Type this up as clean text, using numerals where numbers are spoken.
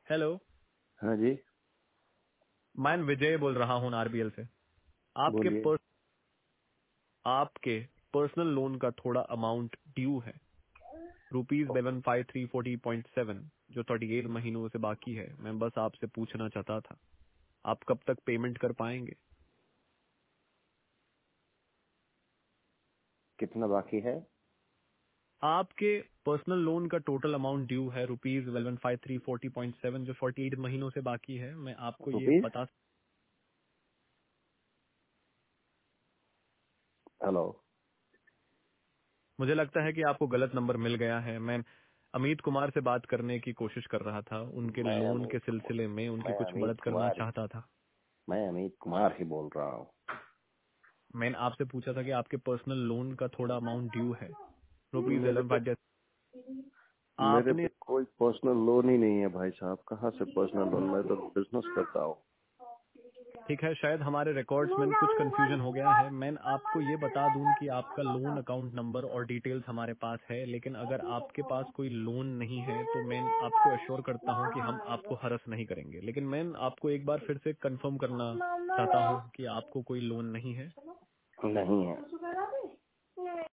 Hello. हाँ जी, मैं विजय बोल रहा हूँ आरबीएल से। आपके बोलिए। पर, आपके पर्सनल लोन का थोड़ा अमाउंट ड्यू है, ₹11,534.7, जो 38 महीनों से बाकी है। मैं बस आपसे पूछना चाहता था, आप कब तक पेमेंट कर पाएंगे? कितना बाकी है? आपके पर्सनल लोन का टोटल अमाउंट ड्यू है ₹11,534.7, जो 48 महीनों से बाकी है। मैं आपको ये रुपीज? बता, हेलो। मुझे लगता है कि आपको गलत नंबर मिल गया है। मैं अमित कुमार से बात करने की कोशिश कर रहा था, उनके मैं लोन के अमित कुमार सिलसिले में उनकी मैं कुछ अमित मदद करना कुमार चाहता था। मैं अमित कुमार ही बोल रहा हूँ। मैंने आपसे पूछा था कि आपके पर्सनल लोन का थोड़ा अमाउंट ड्यू है, रुपीज मेरे पे 11,500। मेरे आपने, पे कोई पर्सनल लोन ही नहीं है भाई साहब। कहाँ से पर्सनल लोन? मैं तो बिजनेस करता हूँ। ठीक है, शायद हमारे रिकॉर्ड्स में कुछ कंफ्यूजन हो गया है। मैं आपको ये बता दूं कि आपका लोन अकाउंट नंबर और डिटेल्स हमारे पास है, लेकिन अगर आपके पास कोई लोन नहीं है तो मैं आपको अश्योर करता हूं कि हम आपको हरस नहीं करेंगे। लेकिन मैं आपको एक बार फिर से कंफर्म करना चाहता हूं कि आपको कोई लोन नहीं है। नहीं है।